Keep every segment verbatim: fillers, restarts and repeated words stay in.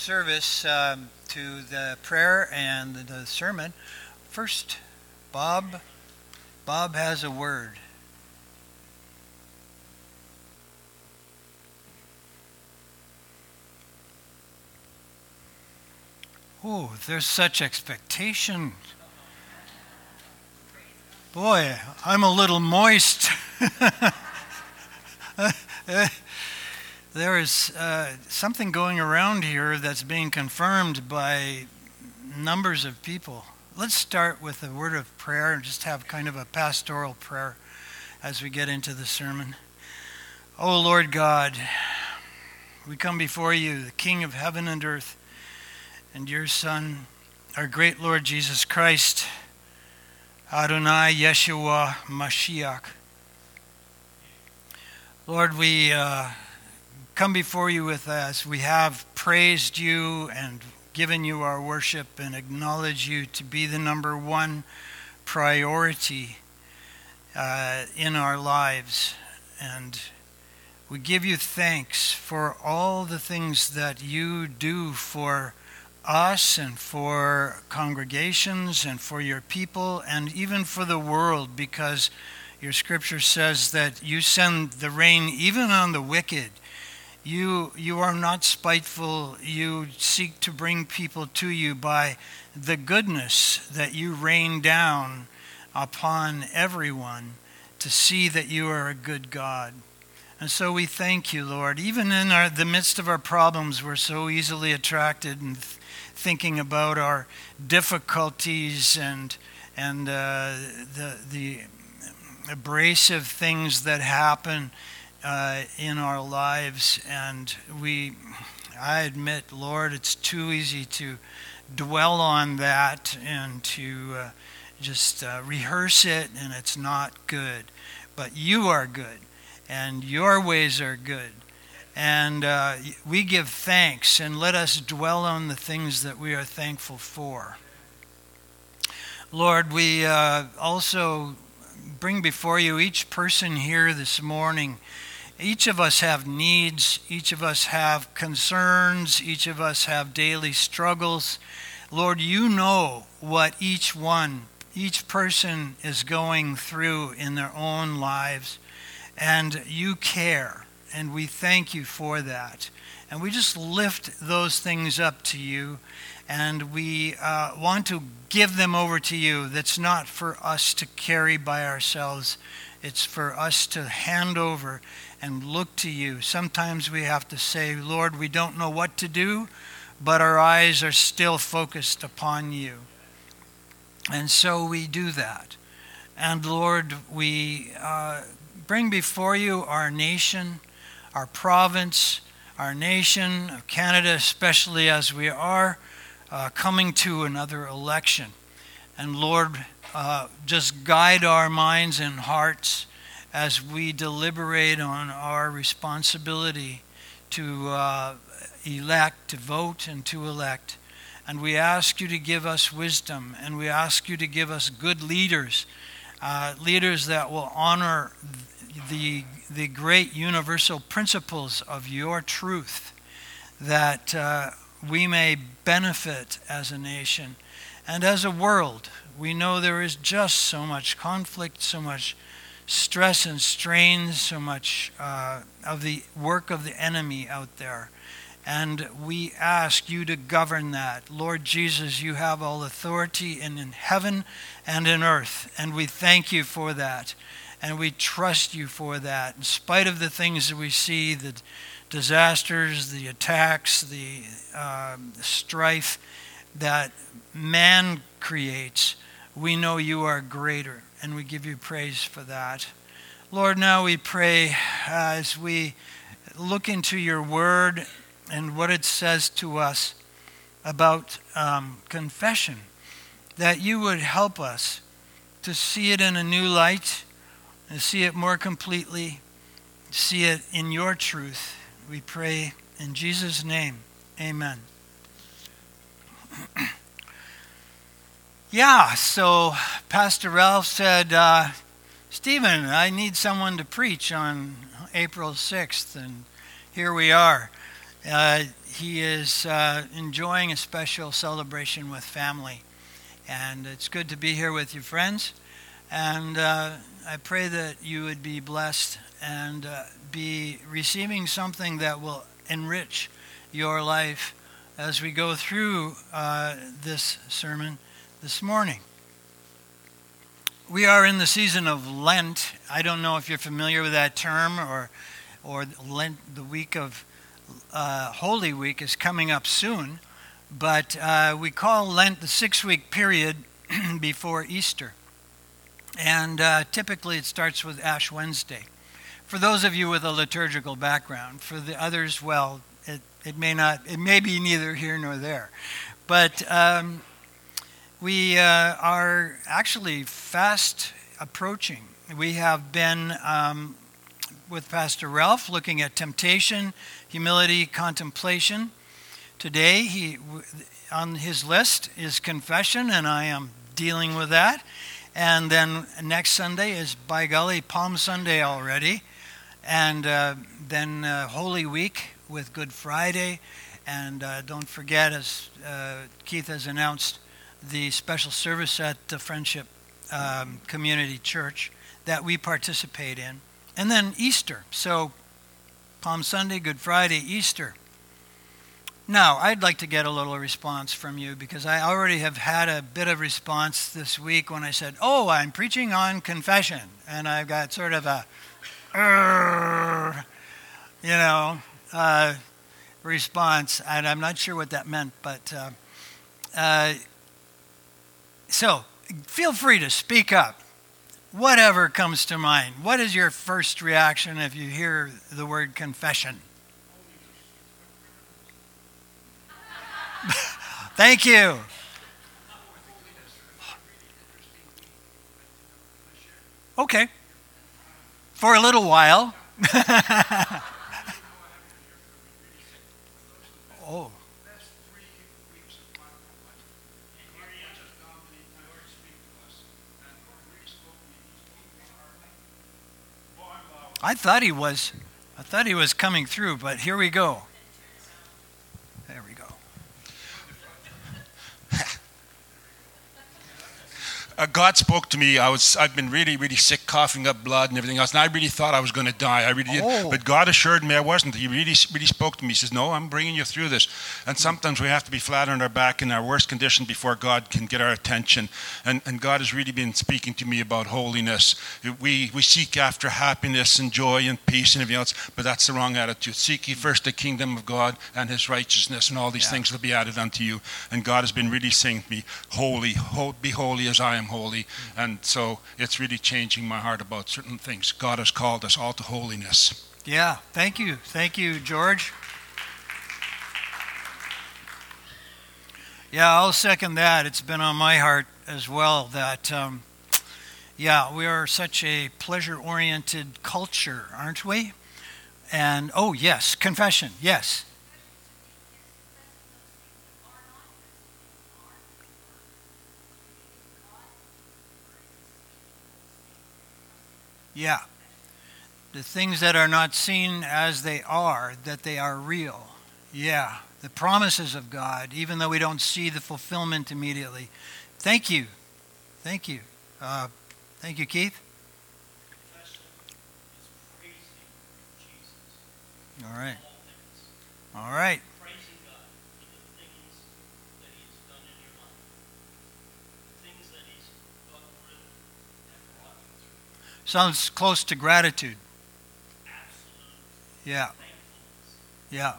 Service um, to the prayer and the, the sermon. First, Bob. Bob has a word. Oh, there's such expectation. Boy, I'm a little moist. There is uh, something going around here that's being confirmed by numbers of people. Let's start with a word of prayer and just have kind of a pastoral prayer as we get into the sermon. Oh Lord God, we come before you, the King of heaven and earth, and your Son, our great Lord Jesus Christ, Adonai Yeshua Mashiach. Lord, we uh, come before you with us. We have praised you and given you our worship and acknowledge you to be the number one priority uh, in our lives. And we give you thanks for all the things that you do for us and for congregations and for your people and even for the world, because your scripture says that you send the rain even on the wicked. You you are not spiteful. You seek to bring people to you by the goodness that you rain down upon everyone to see that you are a good God. And so we thank you, Lord. Even in our, the midst of our problems, we're so easily attracted and th- thinking about our difficulties and and uh, the the abrasive things that happen Uh, in our lives, and we I admit, Lord, it's too easy to dwell on that and to uh, just uh, rehearse it, and it's not good. But you are good, and your ways are good, and uh, we give thanks, and let us dwell on the things that we are thankful for. Lord, we uh, also bring before you each person here this morning. Each of us have needs, each of us have concerns, each of us have daily struggles. Lord, you know what each one, each person is going through in their own lives, and you care, and we thank you for that. And we just lift those things up to you, and we uh, want to give them over to you. That's not for us to carry by ourselves. It's for us to hand over and look to you. Sometimes we have to say, Lord, we don't know what to do, but our eyes are still focused upon you. And so we do that. And Lord, we uh, bring before you our nation, our province, our nation of Canada, especially as we are uh, coming to another election. And Lord, uh, just guide our minds and hearts as we deliberate on our responsibility to uh, elect, to vote, and to elect. And we ask you to give us wisdom, and we ask you to give us good leaders, uh, leaders that will honor the, the great universal principles of your truth, that uh, we may benefit as a nation and as a world. We know there is just so much conflict, so much stress and strain, so much uh, of the work of the enemy out there. And we ask you to govern that. Lord Jesus, you have all authority in, in heaven and in earth, and we thank you for that. And we trust you for that. In spite of the things that we see, the disasters, the attacks, the, uh, the strife that man creates, we know you are greater. And we give you praise for that. Lord, now we pray as we look into your word and what it says to us about um, confession, that you would help us to see it in a new light, and see it more completely, see it in your truth. We pray in Jesus' name. Amen. Yeah, so Pastor Ralph said, uh, Stephen, I need someone to preach on April sixth, and here we are. Uh, he is uh, enjoying a special celebration with family. And it's good to be here with you, friends. And uh, I pray that you would be blessed and uh, be receiving something that will enrich your life as we go through uh, this sermon this morning. We are in the season of Lent. I don't know if you're familiar with that term, or or Lent, the week of uh, Holy Week is coming up soon. But uh, we call Lent the six-week period before Easter. And uh, typically it starts with Ash Wednesday. For those of you with a liturgical background, for the others, well, it, it may not, it may be neither here nor there. But um, we uh, are actually fast approaching. We have been um, with Pastor Ralph looking at temptation, humility, contemplation. Today, he on his list is confession, and I am dealing with that. And then next Sunday is, by golly, Palm Sunday already. And uh, then uh, Holy Week with Good Friday. And uh, don't forget, as uh, Keith has announced, the special service at the Friendship um, Community Church that we participate in. And then Easter. So Palm Sunday, Good Friday, Easter. Now, I'd like to get a little response from you, because I already have had a bit of response this week when I said, oh, I'm preaching on confession. And I've got sort of a, uh, you know, uh, response. And I'm not sure what that meant. But uh, uh, so feel free to speak up. Whatever comes to mind. What is your first reaction if you hear the word confession? Thank you. Okay. For a little while. Oh. I thought he was I thought he was coming through, but here we go. There we go. Uh, God spoke to me. I was, I've been really, really sick, coughing up blood and everything else, and I really thought I was going to die. I really did. Oh. But God assured me I wasn't. He really, really spoke to me. He says, no, I'm bringing you through this. And sometimes we have to be flat on our back in our worst condition before God can get our attention. And, and God has really been speaking to me about holiness. We, we seek after happiness and joy and peace and everything else, but that's the wrong attitude. Seek ye first the kingdom of God and his righteousness, and all these Yeah. things will be added unto you. And God has been really saying to me, holy, ho- be holy as I am holy. And so it's really changing my heart about certain things. God has called us all to holiness. Yeah, thank you. Thank you, George. Yeah, I'll second that. It's been on my heart as well that, um, yeah, we are such a pleasure-oriented culture, aren't we? And, oh, yes, confession, yes. Yeah. The things that are not seen as they are, that they are real. Yeah. The promises of God, even though we don't see the fulfillment immediately. Thank you. Thank you. Uh, thank you, Keith. All right. All right. Sounds close to gratitude. Yeah. Yeah.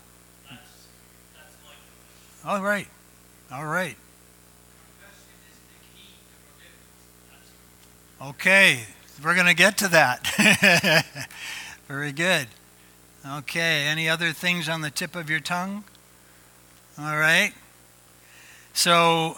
All right. All right. Okay. We're going to get to that. Very good. Okay. Any other things on the tip of your tongue? All right. So,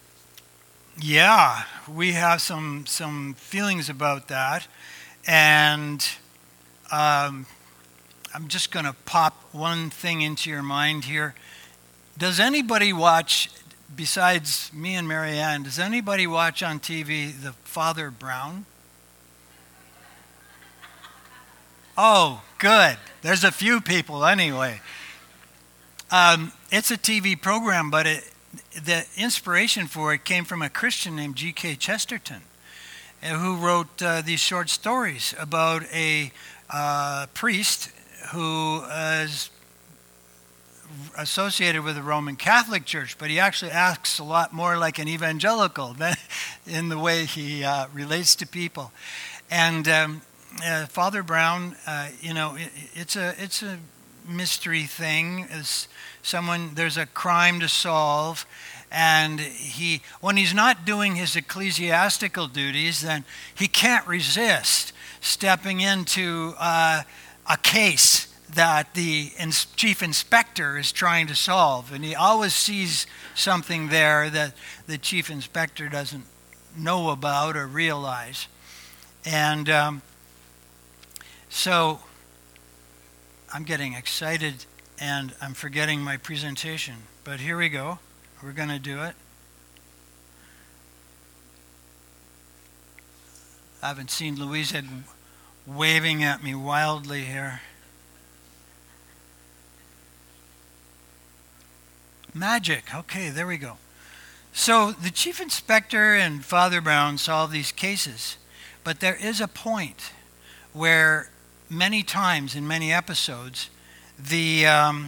yeah, we have some some feelings about that. And um, I'm just going to pop one thing into your mind here. Does anybody watch, besides me and Marianne, does anybody watch on T V the Father Brown? Oh, good. There's a few people anyway. Um, it's a T V program, but it, the inspiration for it came from a Christian named G K Chesterton, who wrote uh, these short stories about a uh, priest who is associated with the Roman Catholic Church, but he actually acts a lot more like an evangelical than in the way he uh, relates to people. And um, uh, Father Brown, uh, you know, it, it's a it's a mystery thing. Is someone there's a crime to solve, and he when he's not doing his ecclesiastical duties, then he can't resist stepping into uh, a case that the ins- chief inspector is trying to solve, and he always sees something there that the chief inspector doesn't know about or realize. And um, so I'm getting excited and I'm forgetting my presentation, but here we go. We're going to do it. I haven't seen Louisa waving at me wildly here. Magic. Okay, there we go. So the chief inspector and Father Brown solve these cases, but there is a point where many times in many episodes, the um,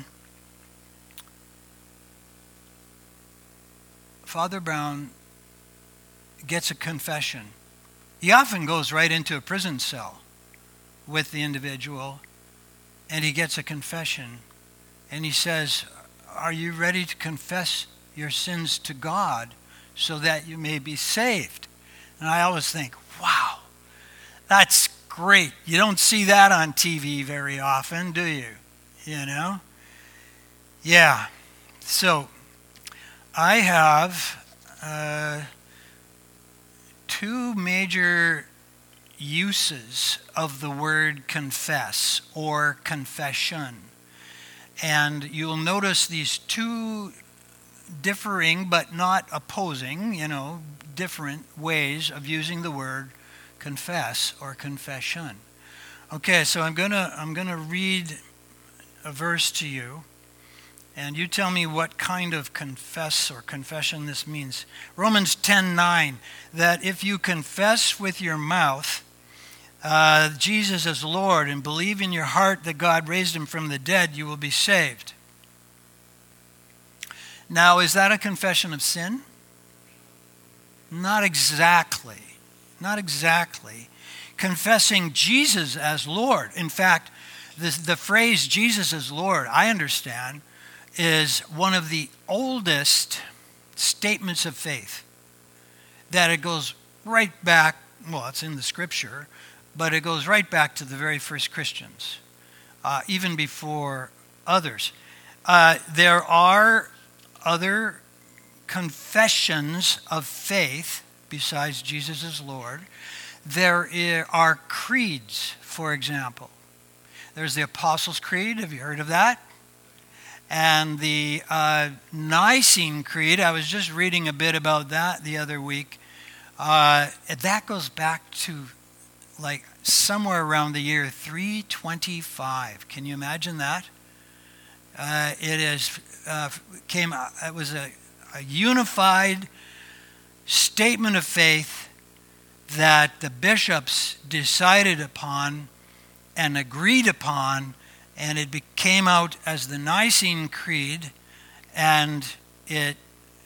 Father Brown gets a confession. He often goes right into a prison cell with the individual, and he gets a confession, and he says, "Are you ready to confess your sins to God so that you may be saved?" And I always think, wow, that's great. You don't see that on T V very often, do you? You know? Yeah. So I have uh, two major uses of the word confess or confession. And you'll notice these two differing but not opposing, you know, different ways of using the word confess or confession. Okay, so I'm gonna I'm gonna read a verse to you, and you tell me what kind of confess or confession this means. Romans ten nine, that if you confess with your mouth Uh, Jesus as Lord and believe in your heart that God raised him from the dead, you will be saved. Now, is that a confession of sin? Not exactly. Not exactly. Confessing Jesus as Lord. In fact, the, the phrase Jesus as Lord, I understand, is one of the oldest statements of faith. That it goes right back, well, it's in the scripture, but it goes right back to the very first Christians, uh, even before others. Uh, there are other confessions of faith besides Jesus as Lord. There are creeds, for example. There's the Apostles' Creed. Have you heard of that? And the uh, Nicene Creed, I was just reading a bit about that the other week. Uh, that goes back to like somewhere around the year three twenty-five. Can you imagine that? Uh, it is uh, came. It was a, a unified statement of faith that the bishops decided upon and agreed upon, and it came out as the Nicene Creed, and it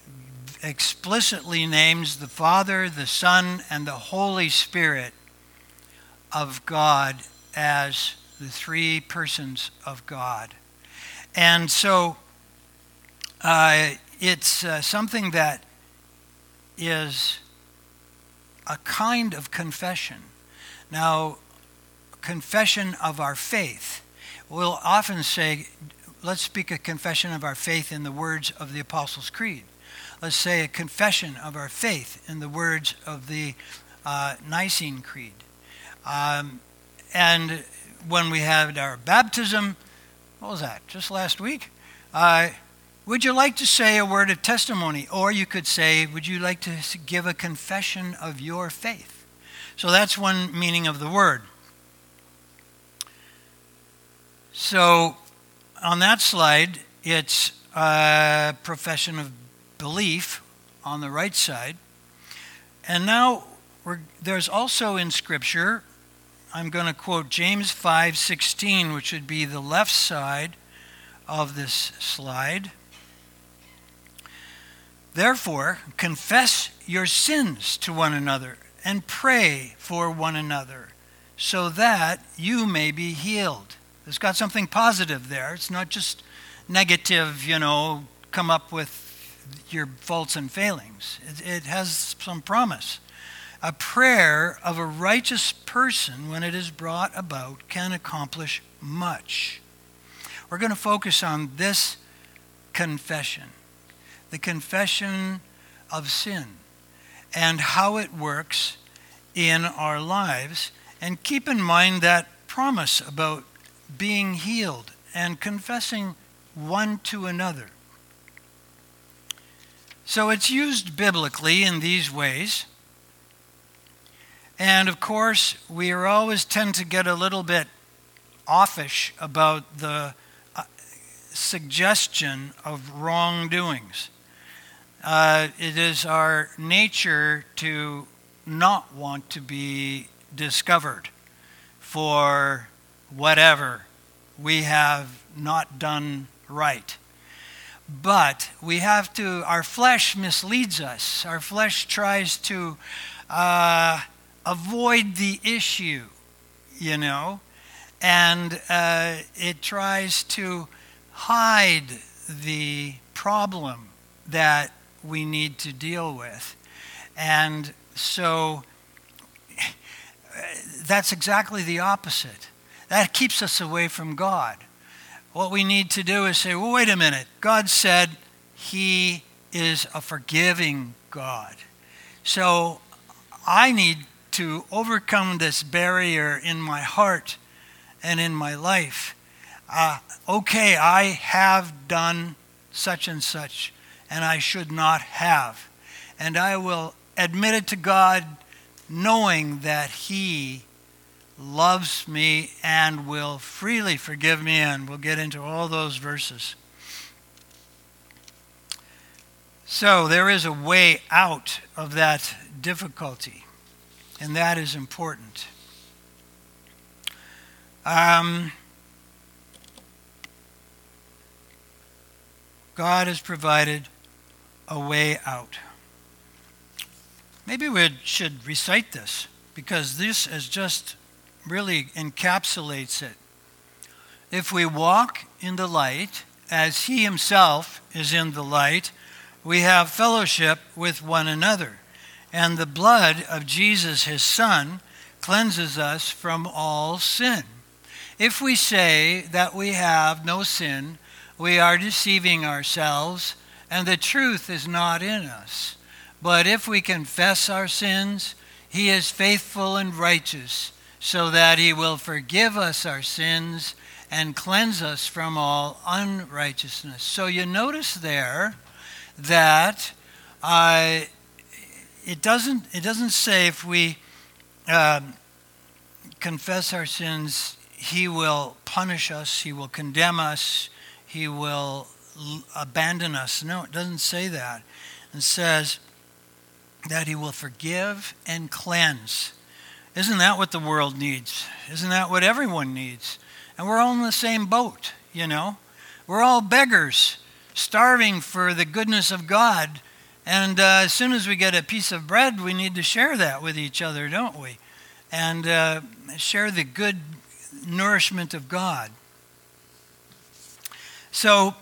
explicitly names the Father, the Son, and the Holy Spirit of God as the three persons of God. And so uh, it's uh, something that is a kind of confession. Now, confession of our faith. We'll often say, let's speak a confession of our faith in the words of the Apostles' Creed. Let's say a confession of our faith in the words of the uh, Nicene Creed. Um, and when we had our baptism, what was that, just last week? Uh, would you like to say a word of testimony? Or you could say, would you like to give a confession of your faith? So that's one meaning of the word. So on that slide, It's a profession of belief on the right side. And now we're, there's also in Scripture, I'm going to quote James five sixteen, which would be the left side of this slide. Therefore, confess your sins to one another and pray for one another so that you may be healed. It's got something positive there. It's not just negative, you know, come up with your faults and failings. It, it has some promise. A prayer of a righteous person, when it is brought about, can accomplish much. We're going to focus on this confession, the confession of sin, and how it works in our lives. And keep in mind that promise about being healed and confessing one to another. So it's used biblically in these ways. And of course, we are always tend to get a little bit offish about the uh, suggestion of wrongdoings. Uh, it is our nature to not want to be discovered for whatever we have not done right. But we have to, our flesh misleads us. Our flesh tries to uh, avoid the issue, you know, and uh, it tries to hide the problem that we need to deal with. And so that's exactly the opposite. That keeps us away from God. What we need to do is say, well, wait a minute. God said he is a forgiving God. So I need to overcome this barrier in my heart and in my life. Uh, okay, I have done such and such, and I should not have. And I will admit it to God, knowing that he loves me and will freely forgive me, and we'll get into all those verses. So there is a way out of that difficulty, and that is important. Um, God has provided a way out. Maybe we should recite this, because this is just really encapsulates it. If we walk in the light, as he himself is in the light, we have fellowship with one another. And the blood of Jesus, his Son, cleanses us from all sin. If we say that we have no sin, we are deceiving ourselves, and the truth is not in us. But if we confess our sins, he is faithful and righteous, so that he will forgive us our sins and cleanse us from all unrighteousness. So you notice there that uh, it doesn't it doesn't say if we um, confess our sins, he will punish us, he will condemn us, he will l- abandon us. No, it doesn't say that. It says that he will forgive and cleanse. Isn't that what the world needs? Isn't that what everyone needs? And we're all in the same boat, you know. We're all beggars, starving for the goodness of God. And uh, as soon as we get a piece of bread, we need to share that with each other, don't we? And uh, share the good nourishment of God. So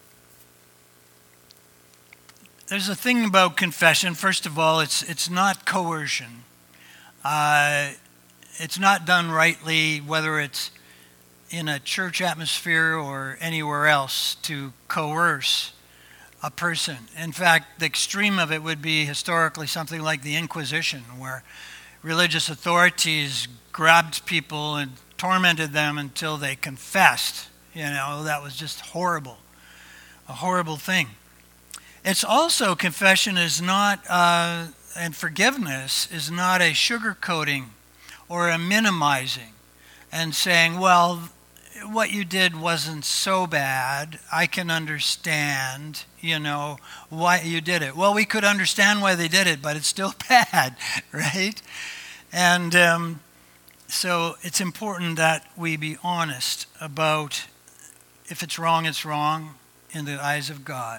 there's a thing about confession. First of all, it's it's not coercion. Uh, it's not done rightly, whether it's in a church atmosphere or anywhere else, to coerce a person. In fact, the extreme of it would be historically something like the Inquisition, where religious authorities grabbed people and tormented them until they confessed. You know, that was just horrible, a horrible thing. It's also, confession is not, uh, and forgiveness is not a sugarcoating or a minimizing and saying, well, what you did wasn't so bad. I can understand, you know, why you did it. Well, we could understand why they did it, but it's still bad, right? And um, so it's important that we be honest about if it's wrong, it's wrong in the eyes of God.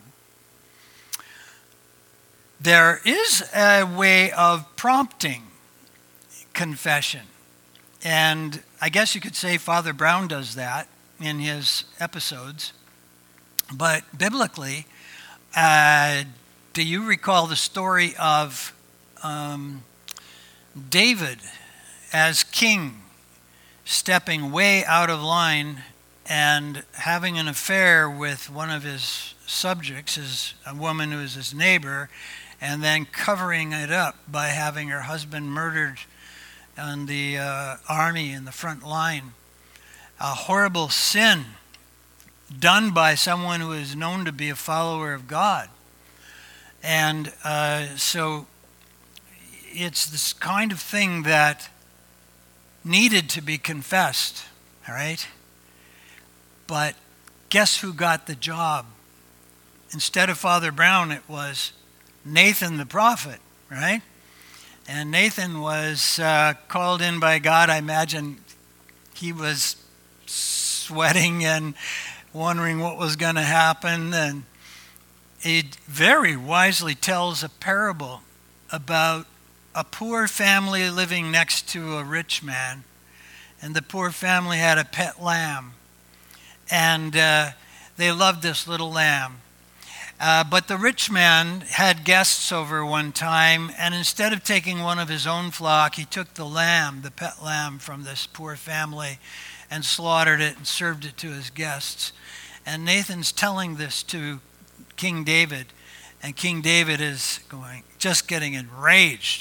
There is a way of prompting confession. And I guess you could say Father Brown does that in his episodes. But biblically, uh, do you recall the story of um, David as king stepping way out of line and having an affair with one of his subjects, his, a woman who is his neighbor, and then covering it up by having her husband murdered on the uh, army in the front line? A horrible sin done by someone who is known to be a follower of God. And uh, so it's this kind of thing that needed to be confessed, all right? But guess who got the job? Instead of Father Brown, it was Nathan the prophet, right? And Nathan was uh, called in by God. I imagine he was sweating and wondering what was going to happen. And he very wisely tells a parable about a poor family living next to a rich man. And the poor family had a pet lamb. And uh, they loved this little lamb. Uh, but the rich man had guests over one time, and instead of taking one of his own flock, he took the lamb, the pet lamb from this poor family, and slaughtered it and served it to his guests. And Nathan's telling this to King David, and King David is going, just getting enraged,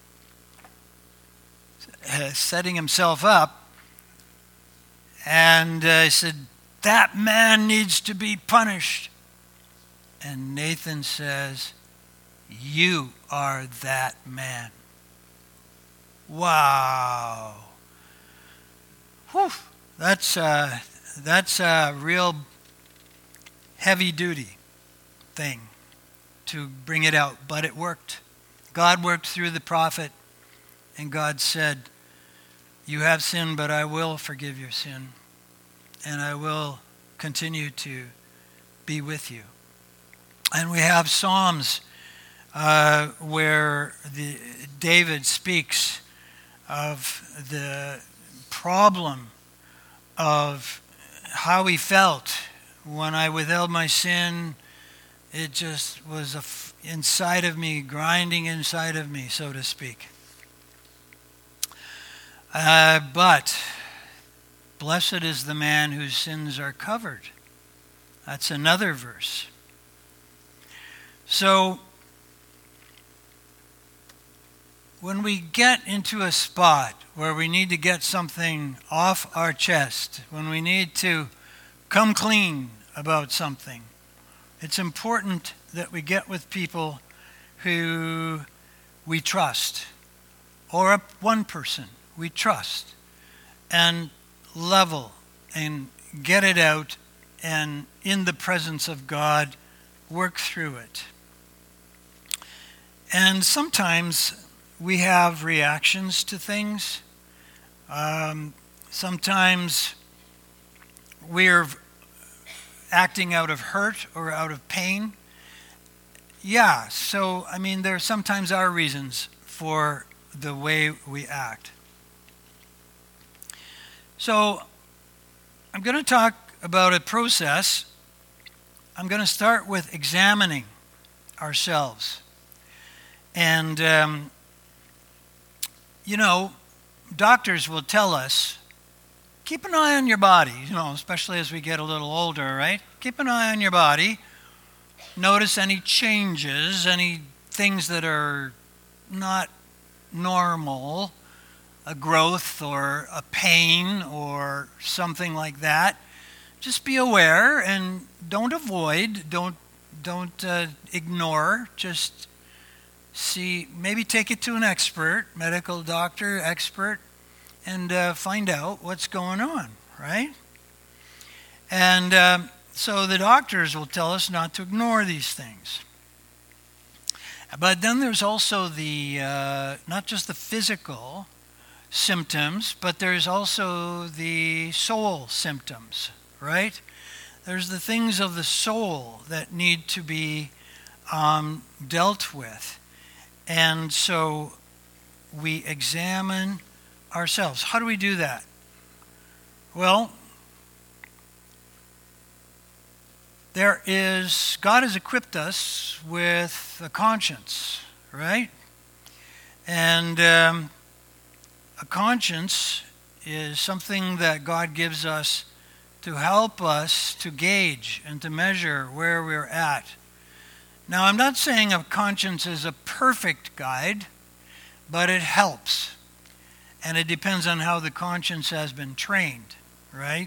uh, setting himself up, and uh, he said, "That man needs to be punished." And Nathan says, "You are that man." Wow. Whew. That's, uh, that's a real heavy-duty thing to bring it out. But it worked. God worked through the prophet, and God said, "You have sinned, but I will forgive your sin, and I will continue to be with you." And we have Psalms uh, where the, David speaks of the problem of how he felt when I withheld my sin. It just was a f- inside of me, grinding inside of me, so to speak. Uh, but blessed is the man whose sins are covered. That's another verse. So, when we get into a spot where we need to get something off our chest, when we need to come clean about something, it's important that we get with people who we trust, or a, one person we trust, and level and get it out, and in the presence of God, work through it. And sometimes we have reactions to things. Um, sometimes we're acting out of hurt or out of pain. Yeah, so, I mean, there sometimes are reasons for the way we act. So, I'm going to talk about a process. I'm going to start with examining ourselves. And, um, you know, doctors will tell us, keep an eye on your body, you know, especially as we get a little older, right? Keep an eye on your body. Notice any changes, any things that are not normal, a growth or a pain or something like that. Just be aware and don't avoid, don't, don't uh, ignore, just see, maybe take it to an expert, medical doctor, expert, and uh, find out what's going on, right? And um, so the doctors will tell us not to ignore these things. But then there's also the, uh, not just the physical symptoms, but there's also the soul symptoms, right? There's the things of the soul that need to be um, dealt with. And so we examine ourselves. How do we do that? Well, there is, God has equipped us with a conscience, right? And um, a conscience is something that God gives us to help us to gauge and to measure where we're at. Now, I'm not saying a conscience is a perfect guide, but it helps. And it depends on how the conscience has been trained, right?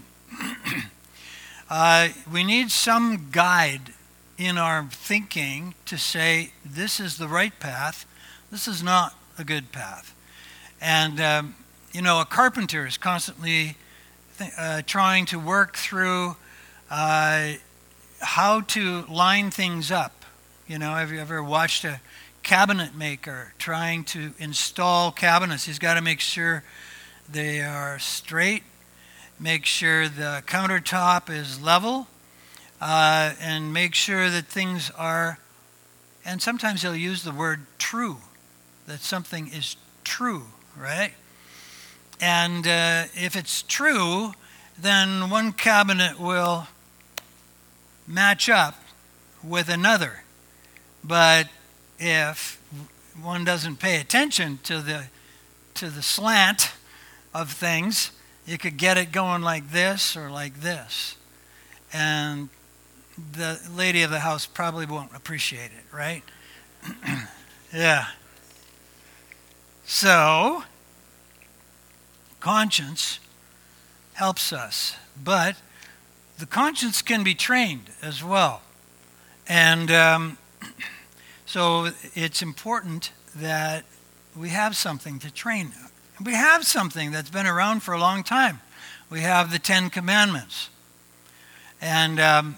uh, we need some guide in our thinking to say, this is the right path, this is not a good path. And, um, you know, a carpenter is constantly th- uh, trying to work through uh, how to line things up. You know, have you ever watched a cabinet maker trying to install cabinets? He's got to make sure they are straight, make sure the countertop is level, uh, and make sure that things are, and sometimes he'll use the word true, that something is true, right? And uh, if it's true, then one cabinet will match up with another. But if one doesn't pay attention to the to the slant of things, you could get it going like this or like this. And the lady of the house probably won't appreciate it, right? Yeah. So, conscience helps us, but the conscience can be trained as well. And um, so it's important that we have something to train. We have something that's been around for a long time. We have the Ten Commandments. And um,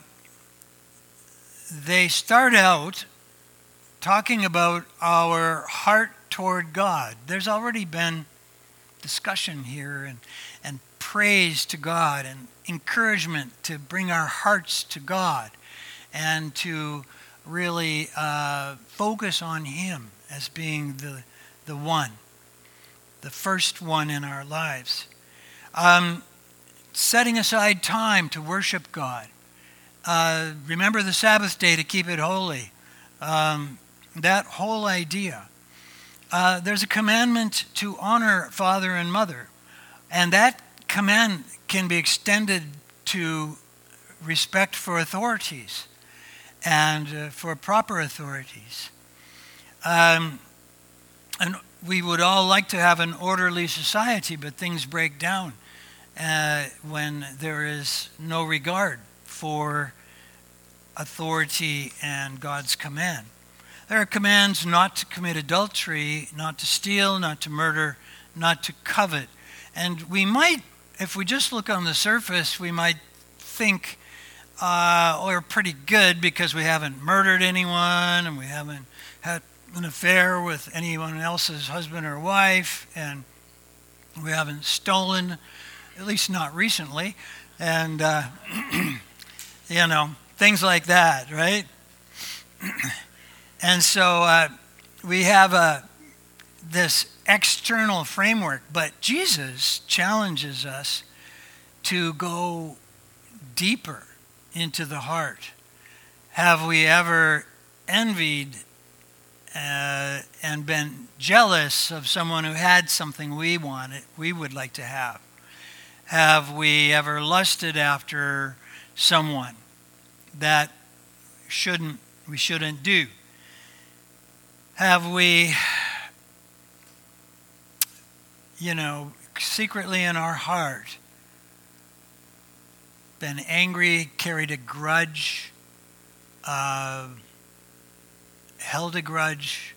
they start out talking about our heart toward God. There's already been discussion here and, and praise to God and encouragement to bring our hearts to God and to really uh, focus on Him as being the, the one, the first one in our lives. Um, setting aside time to worship God. Uh, remember the Sabbath day to keep it holy. Um, that whole idea. Uh, there's a commandment to honor father and mother. And that command can be extended to respect for authorities and uh, for proper authorities. Um, and we would all like to have an orderly society, but things break down uh, when there is no regard for authority and God's command. There are commands not to commit adultery, not to steal, not to murder, not to covet. And we might, if we just look on the surface, we might think, uh, we're pretty good because we haven't murdered anyone and we haven't had an affair with anyone else's husband or wife, and we haven't stolen, at least not recently, and, uh, you know, things like that, right? And so uh, we have a, this external framework, but Jesus challenges us to go deeper into the heart. Have we ever envied uh, and been jealous of someone who had something we wanted, we would like to have? Have we ever lusted after someone that shouldn't we shouldn't do? Have we, you know, secretly in our heart been angry, carried a grudge, uh, held a grudge,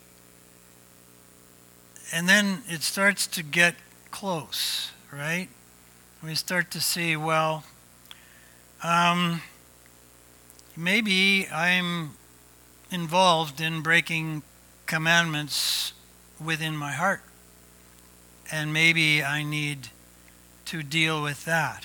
and then it starts to get close, right? We start to see, well, Um, maybe I'm involved in breaking commandments within my heart, and maybe I need to deal with that.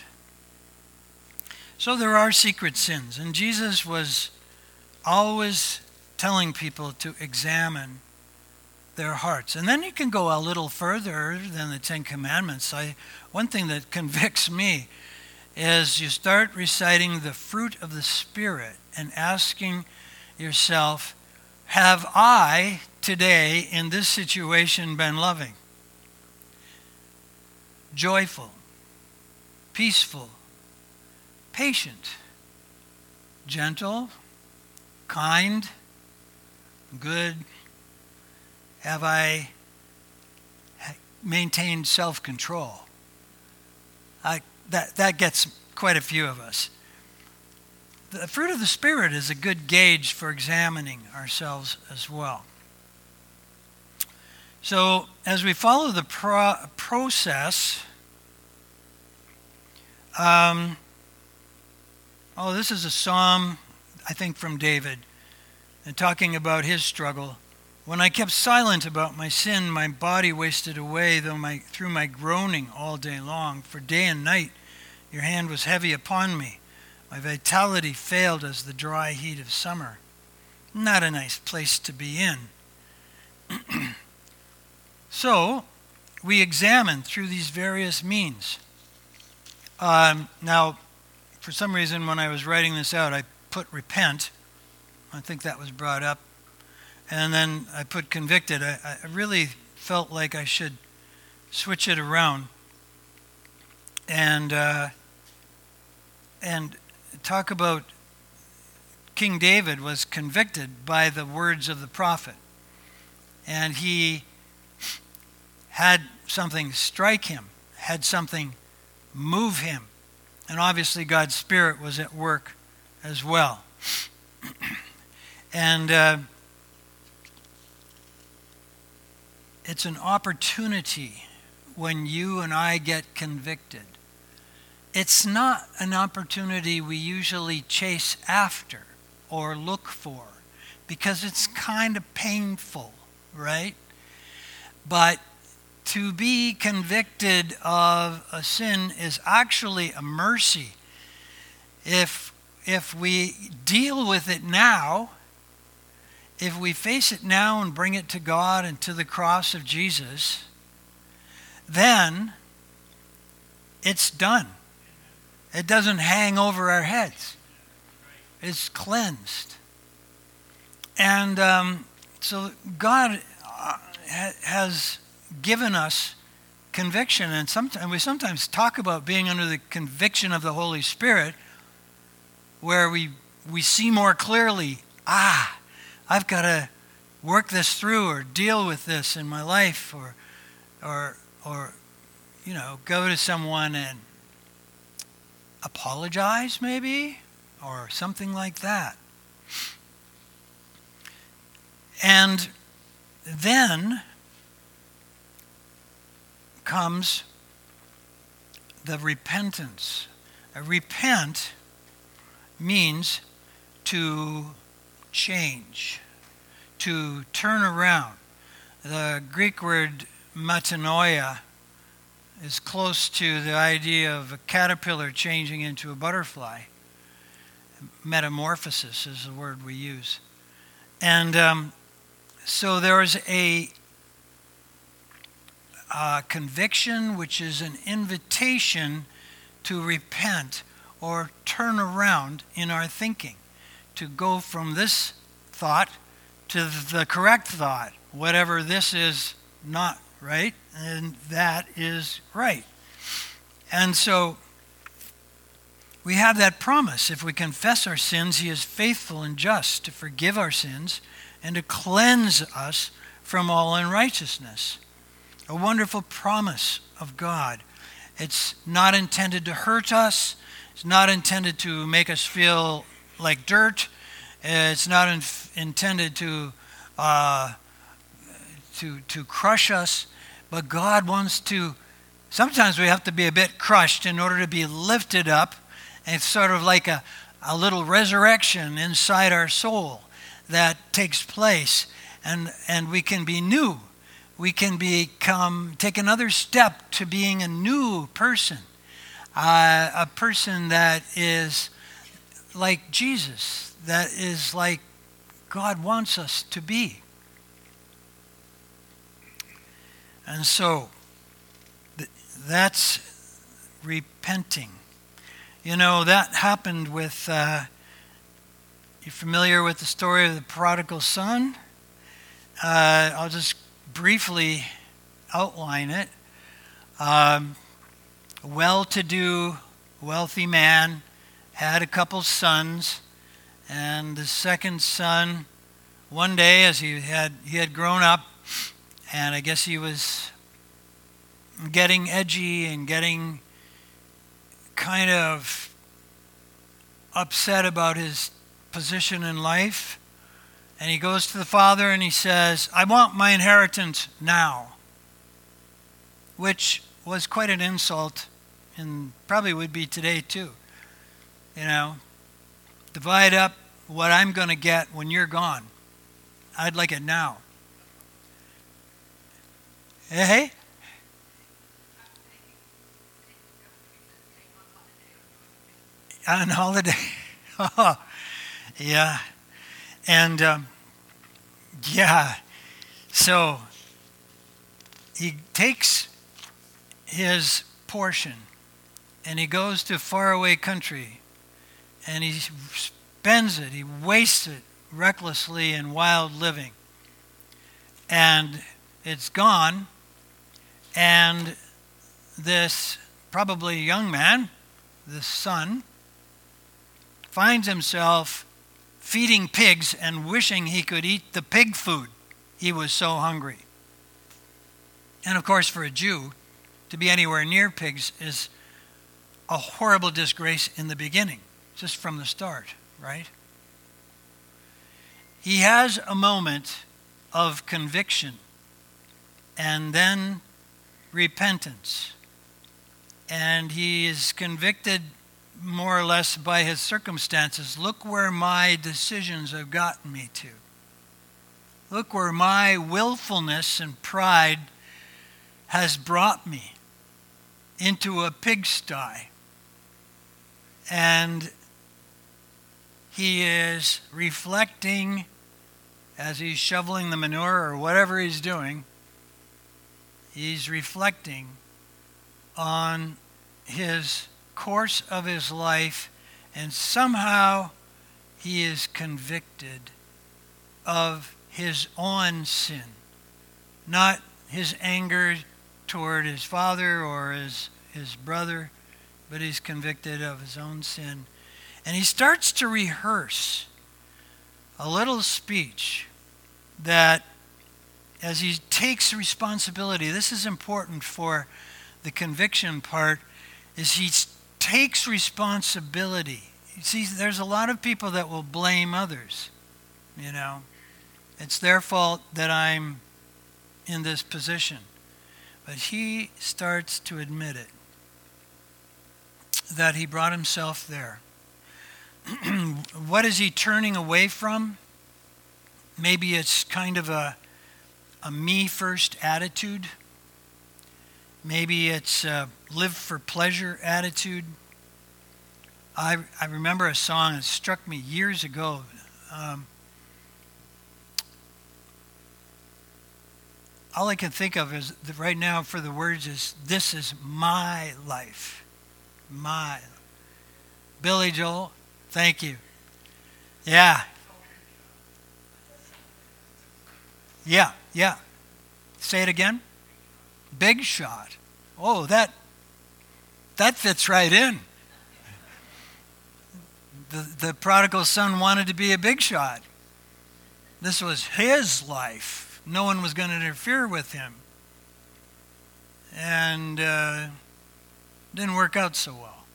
So there are secret sins, and Jesus was always telling people to examine their hearts. And then you can go a little further than the Ten Commandments. I, one thing that convicts me is you start reciting the fruit of the Spirit and asking yourself, have I today in this situation been loving, joyful, peaceful, patient, gentle, kind, good? Have I maintained self-control? I, that, that gets quite a few of us. The fruit of the Spirit is a good gauge for examining ourselves as well. So as we follow the pro- process, um, oh, this is a psalm, I think, from David, and talking about his struggle. When I kept silent about my sin, my body wasted away though my, through my groaning all day long. For day and night your hand was heavy upon me. My vitality failed as the dry heat of summer. Not a nice place to be in. So, we examine through these various means. Um, now, for some reason, when I was writing this out, I put repent. I think that was brought up. And then I put convicted. I, I really felt like I should switch it around and uh, and talk about King David was convicted by the words of the prophet. And he had something strike him, had something move him. And obviously God's Spirit was at work as well. and uh, it's an opportunity when you and I get convicted. It's not an opportunity we usually chase after or look for because it's kind of painful, right? But to be convicted of a sin is actually a mercy. If if we deal with it now, if we face it now and bring it to God and to the cross of Jesus, then it's done. It doesn't hang over our heads. It's cleansed. And um, so God uh, ha- has given us conviction, and sometimes we sometimes talk about being under the conviction of the Holy Spirit, where we we see more clearly, ah, I've got to work this through or deal with this in my life, or or or you know, go to someone and apologize maybe, or something like that. And then comes the repentance. A repent means to change, to turn around. The Greek word metanoia is close to the idea of a caterpillar changing into a butterfly. Metamorphosis is the word we use. And um, so there is a Uh, conviction, which is an invitation to repent or turn around in our thinking, to go from this thought to the correct thought, whatever this is not right, and that is right. And so we have that promise. If we confess our sins, he is faithful and just to forgive our sins and to cleanse us from all unrighteousness. A wonderful promise of God. It's not intended to hurt us. It's not intended to make us feel like dirt. It's not in, intended to uh, to to crush us. But God wants to. Sometimes we have to be a bit crushed in order to be lifted up And it's sort of like a, a little resurrection inside our soul that takes place, and, and we can be new. We can become, take another step to being a new person, uh, a person that is like Jesus, that is like God wants us to be. And so, th- that's repenting. You know, that happened with, uh, you familiar with the story of the prodigal son? Uh, I'll just briefly outline it. Um, a well-to-do, wealthy man had a couple sons, and the second son, one day as he had he had grown up, and I guess he was getting edgy and getting kind of upset about his position in life. And he goes to the father and he says, I want my inheritance now. Which was quite an insult, and probably would be today too. You know, divide up what I'm going to get when you're gone. I'd like it now. Hey? On holiday. Oh, yeah. And, um, yeah. So, he takes his portion and he goes to faraway country and he spends it, he wastes it recklessly in wild living. And it's gone, and this probably young man, this son, finds himself feeding pigs and wishing he could eat the pig food. He was so hungry. And of course, for a Jew, to be anywhere near pigs is a horrible disgrace in the beginning, just from the start, right? He has a moment of conviction and then repentance. And he is convicted more or less by his circumstances. Look where my decisions have gotten me to. Look where my willfulness and pride has brought me into a pigsty. And he is reflecting as he's shoveling the manure or whatever he's doing. He's reflecting on his course of his life, and somehow he is convicted of his own sin, not his anger toward his father or his, his brother, but he's convicted of his own sin. And he starts to rehearse a little speech that, as he takes responsibility, this is important for the conviction part, is he takes responsibility. You see, there's a lot of people that will blame others, you know. It's their fault that I'm in this position. But he starts to admit it, that he brought himself there. What is he turning away from? Maybe it's kind of a, a me-first attitude. Maybe it's a live-for-pleasure attitude. I, I remember a song that struck me years ago. Um, all I can think of is, right now for the words is, this is my life. My. Billy Joel, thank you. Yeah. Yeah, yeah. Say it again. Big shot. Oh, that that fits right in. The, the prodigal son wanted to be a big shot. This was his life. No one was going to interfere with him. And uh, didn't work out so well.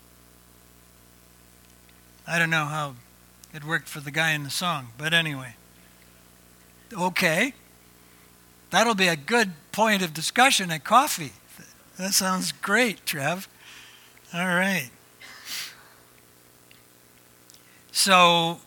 I don't know how it worked for the guy in the song, but anyway. Okay. That'll be a good point of discussion at coffee. That sounds great, Trev. All right. So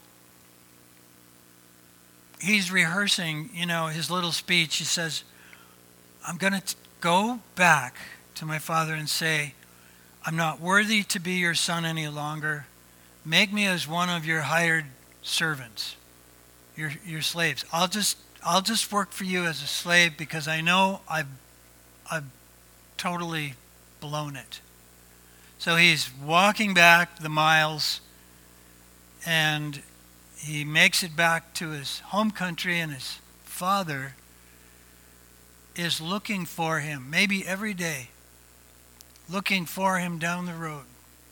he's rehearsing, you know, his little speech. He says, I'm going to go back to my father and say, I'm not worthy to be your son any longer. Make me as one of your hired servants, your your slaves. I'll just I'll just work for you as a slave because I know I've I've totally blown it. So he's walking back the miles, and he makes it back to his home country, and his father is looking for him, maybe every day, looking for him down the road.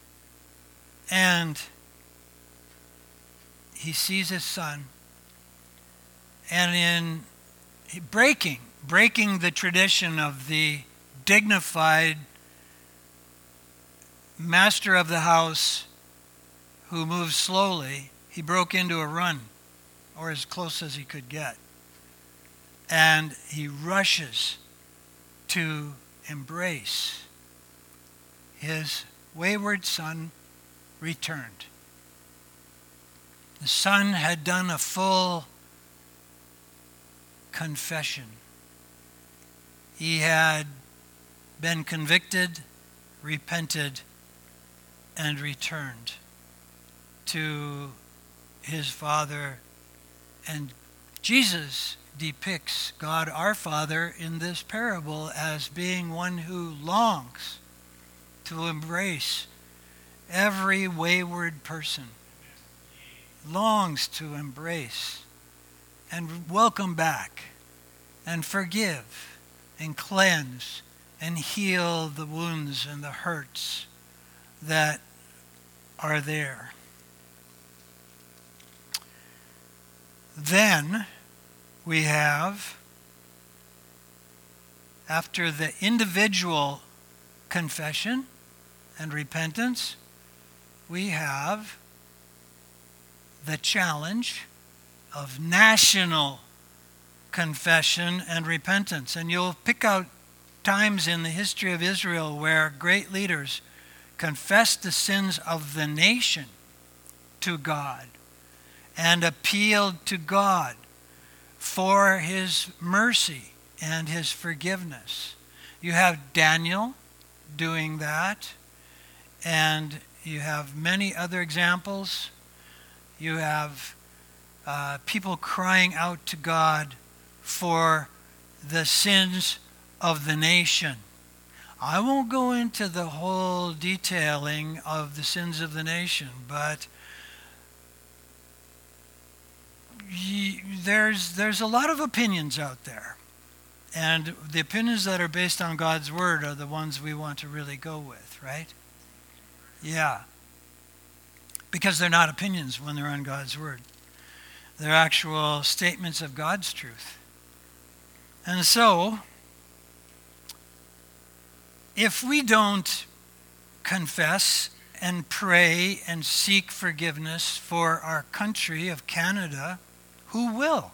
And he sees his son, and in breaking, breaking the tradition of the dignified master of the house who moves slowly, he broke into a run, or as close as he could get. And he rushes to embrace his wayward son returned. The son had done a full confession. He had been convicted, repented, and returned to his father. And Jesus depicts God our Father in this parable as being one who longs to embrace every wayward person, longs to embrace and welcome back and forgive and cleanse and heal the wounds and the hurts that are there. Then we have, after the individual confession and repentance, we have the challenge of national confession and repentance. And you'll pick out times in the history of Israel where great leaders confessed the sins of the nation to God and appealed to God for his mercy and his forgiveness. You have Daniel doing that, and you have many other examples. You have uh, people crying out to God for the sins of the nation. I won't go into the whole detailing of the sins of the nation, but y- there's there's a lot of opinions out there. And the opinions that are based on God's word are the ones we want to really go with, right? Yeah. Because they're not opinions when they're on God's word. They're actual statements of God's truth. And so, if we don't confess and pray and seek forgiveness for our country of Canada, who will?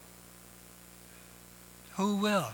Who will?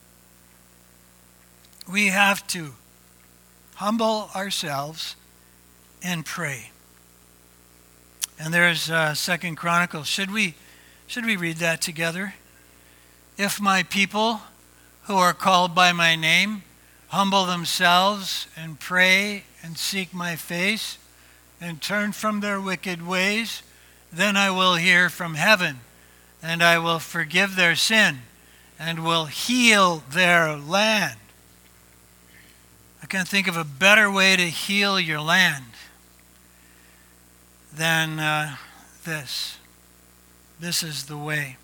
We have to humble ourselves and pray. And there's uh, Second Chronicles. Should we, should we read that together? If my people who are called by my name humble themselves and pray and seek my face and turn from their wicked ways, then I will hear from heaven and I will forgive their sin and will heal their land. I can't think of a better way to heal your land than uh, this. This is the way.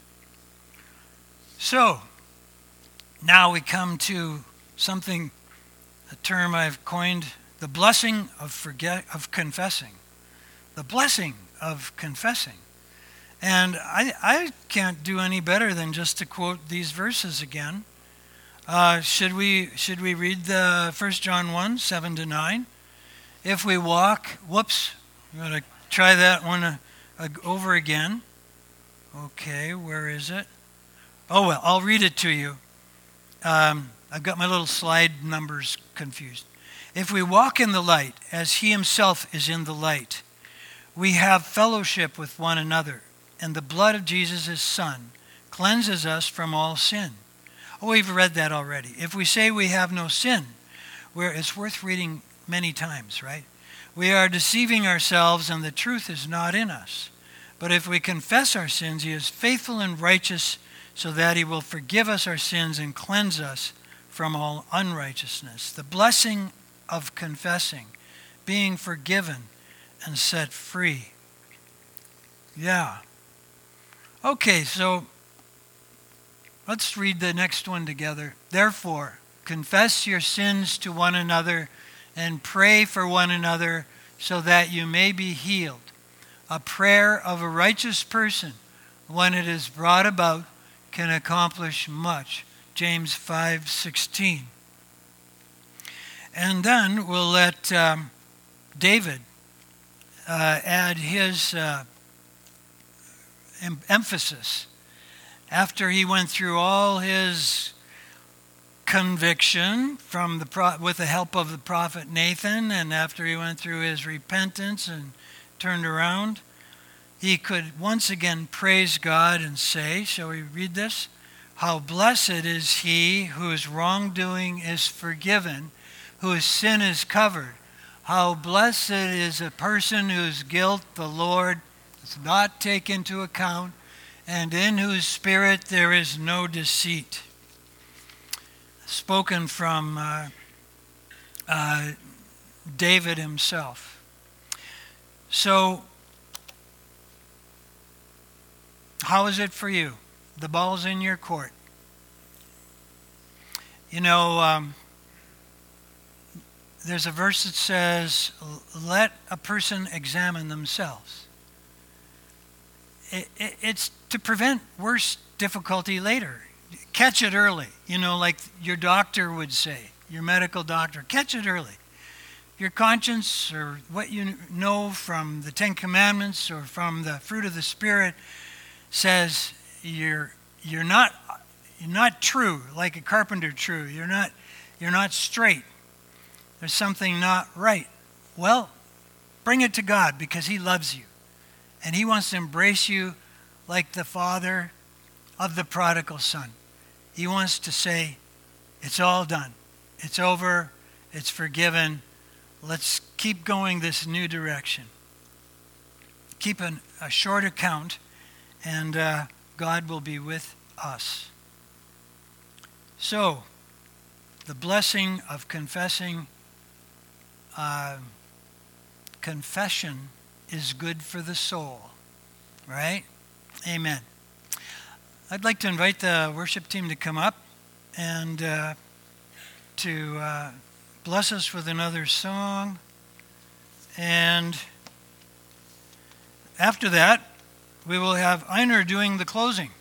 So, now we come to something, a term I've coined, the blessing of forget of confessing. The blessing of confessing. And I, I can't do any better than just to quote these verses again. Uh, should we should we read the First John one, seven to nine? If we walk, whoops, I'm going to try that one uh, uh, over again. Okay, where is it? Oh, well, I'll read it to you. Um, I've got my little slide numbers confused. If we walk in the light, as he himself is in the light, we have fellowship with one another, and the blood of Jesus, his Son, cleanses us from all sin. Oh, we've read that already. If we say we have no sin, where it's worth reading many times, right? We are deceiving ourselves, and the truth is not in us. But if we confess our sins, he is faithful and righteous, so that he will forgive us our sins and cleanse us from all unrighteousness. The blessing of confessing, being forgiven and set free. Yeah. Okay, so let's read the next one together. Therefore, confess your sins to one another and pray for one another so that you may be healed. A prayer of a righteous person, when it is brought about, can accomplish much. James five sixteen. And then we'll let um, David uh, add his uh, em- emphasis. After he went through all his conviction from the pro- with the help of the prophet Nathan, and after he went through his repentance and turned around, he could once again praise God and say, shall we read this? How blessed is he whose wrongdoing is forgiven, whose sin is covered. How blessed is a person whose guilt the Lord does not take into account, and in whose spirit there is no deceit. Spoken from uh, uh, David himself. So, how is it for you? The ball's in your court. You know, um, there's a verse that says, let a person examine themselves. It, it, it's to prevent worse difficulty later. Catch it early. You know, like your doctor would say, your medical doctor, catch it early. Your conscience, or what you know from the Ten Commandments or from the fruit of the Spirit, says you're you're not you're not true, like a carpenter true. You're not you're not straight. There's something not right. Well, bring it to God, because he loves you. And he wants to embrace you like the father of the prodigal son. He wants to say, it's all done. It's over. It's forgiven. Let's keep going this new direction. Keep an, a short account, and uh, God will be with us. So, the blessing of confessing, uh, confession is good for the soul, right? Amen. I'd like to invite the worship team to come up and uh, to uh, bless us with another song. And after that, we will have Einar doing the closing.